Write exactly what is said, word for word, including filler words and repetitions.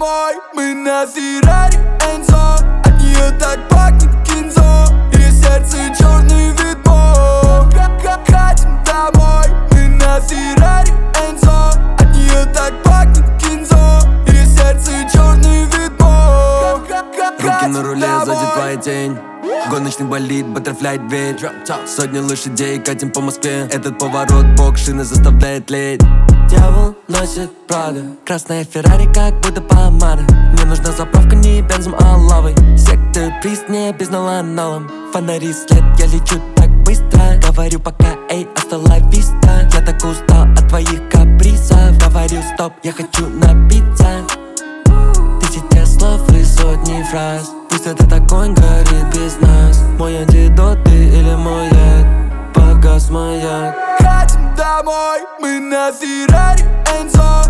домой, мы на Феррари Энцо. От нее так пахнет кинзо, ее сердце черный витбо. Хотим домой, мы на Феррари Энцо. От нее так пахнет кинзо, ее сердце черный витбо. Руки на руле, сзади твоя тень. Гоночный болид, баттерфляй дверь. Сотни лошадей, катим по Москве. Этот поворот, бок шины заставляет леть. Дьявол носит Прада, красная Феррари, как будто помада. Мне нужна заправка не бензом, а лавой. Сектор приз не безналаналом. Фонари след, я лечу так быстро. Говорю пока, эй, hasta la vista. Я так устал от твоих капризов. Говорю стоп, я хочу напиться. Тысяча слов и сотни фраз. Пусть этот огонь горит без нас. Мой антидот ты или мой яд. Погас маяк. Хотим домой, мы на Феррари Энцо.